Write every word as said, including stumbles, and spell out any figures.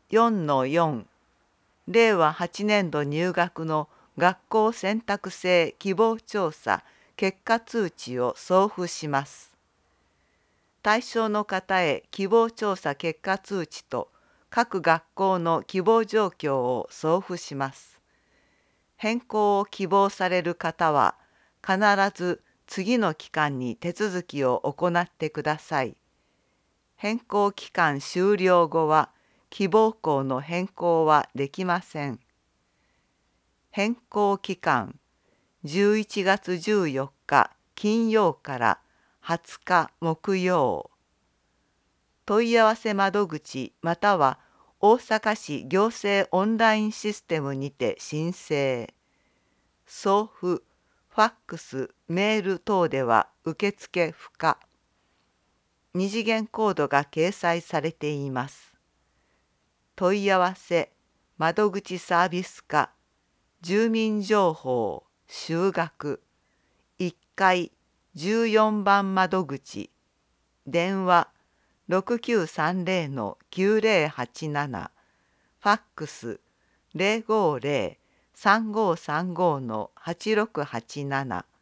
よんのよん、れいわはちねんど入学の学校選択制希望調査結果通知を送付します。対象の方へ希望調査結果通知と各学校の希望状況を送付します。変更を希望される方は必ず次の期間に手続きを行ってください。変更期間終了後は希望校の変更はできません。変更期間じゅういちがつじゅうよっか金曜からはつか木曜。問い合わせ窓口または大阪市行政オンラインシステムにて申請。送付、ファックス、メール等では受付不可。二次元コードが掲載されています。問い合わせ、窓口サービス課、住民情報、就学、いっかいじゅうよんばん窓口、電話ろくきゅうさんぜろのきゅうぜろはちなな、ファックスゼロごゼロ さんごさんごのはちろくはちなな